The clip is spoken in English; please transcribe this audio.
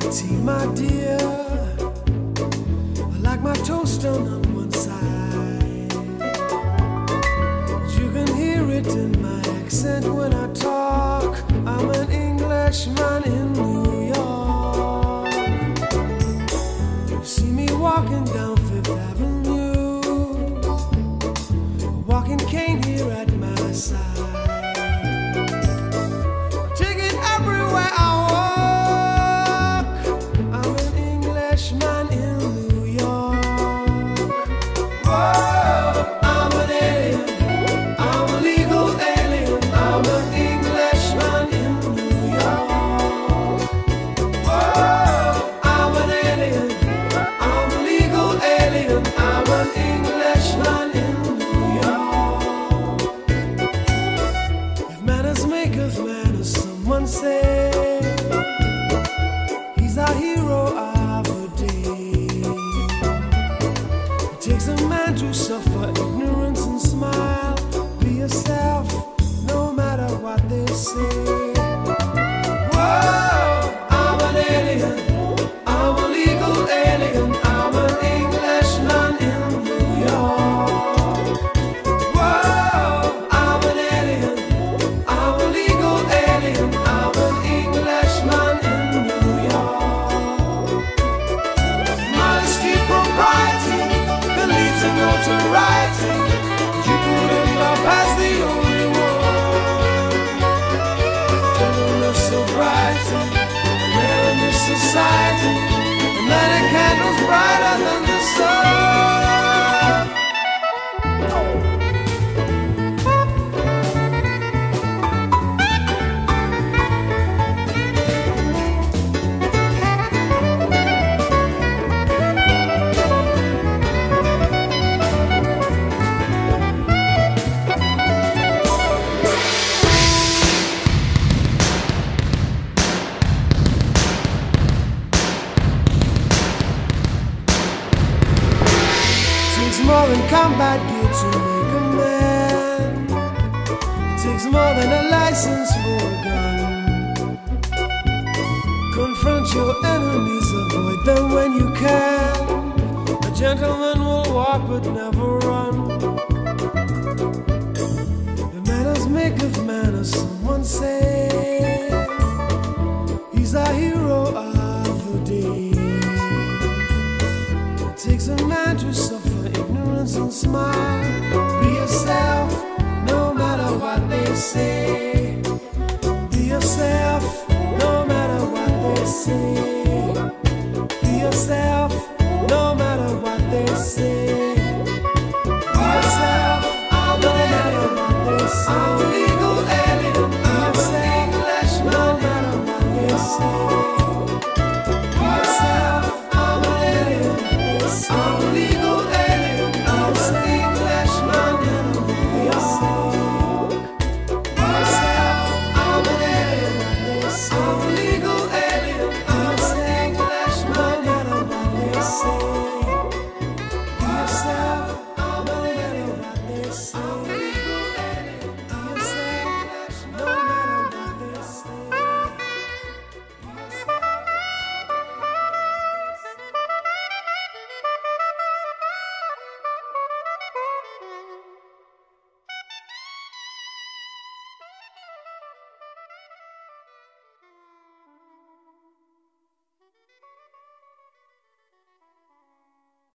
tea, my dear. I like my toast done on one side. You can hear it in my accent when I talk. I'm an Englishman in New York. You see me walking down Fifth Avenue, a walking cane here at my side. Take it everywhere I walk. I'm an Englishman in New York. Whoa, I'm an alien. I'm a legal alien. I'm an Englishman in New York. Whoa, I'm an alien. I'm a legal alien. I'm an Englishman in New York. If manners make of manners, someone say he's our hero of the day. It takes a man to suffer ignorance and smile. Be yourself, no matter what they say. Whoa, I'm an alien. I'm a legal alien. I'm an Englishman in New York. Whoa, I'm an alien. I'm a legal alien. I'm an Englishman in New York. Modesty, propriety, the lead to notoriety. You couldn't love past the only one. Gentleness, sobriety, rare in this society. And light a candles brighter than the sun. Takes more than combat gear to make a man. It takes more than a license for a gun. Confront your enemies, avoid them when you can. A gentleman will walk but never run. The manners make of manners, someone say. He's our hero of the day. It takes a man to suffer ignorance and smile. Be yourself, no matter what they say.